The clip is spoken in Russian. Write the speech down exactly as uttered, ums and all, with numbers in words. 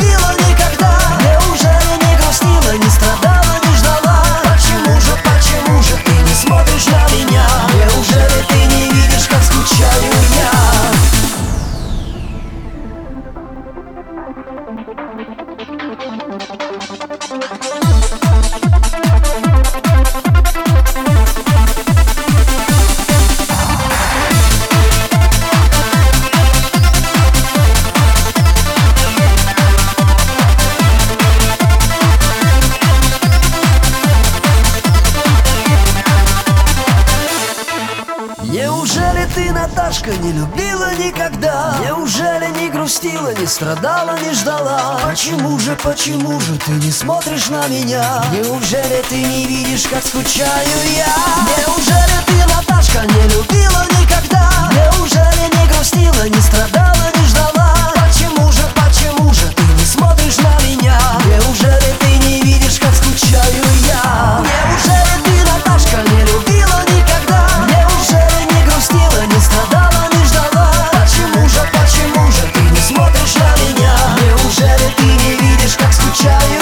любила никогда? Неужели не грустила, не страдала, не ждала? Почему же, почему же ты не смотришь на меня? Неужели ты не видишь, как скучаю я? Неужели ты, Наташка, не любила никогда? Неужели не грустила, не страдала, не ждала? Почему же, почему же ты не смотришь на меня? Неужели ты не видишь, как скучаю я? Неужели ты, Наташка, не любила никогда? Неужели не грустила, не страдала, не ждала? Почему же, почему же ты не смотришь на меня? Неужели ты не видишь, как скучаю я? Неужели ты, Наташка, не любила никогда? Неужели не грустила, не страдала, не ждала? Почему же, почему же ты не смотришь на меня? Неужели ты не видишь, как скучаю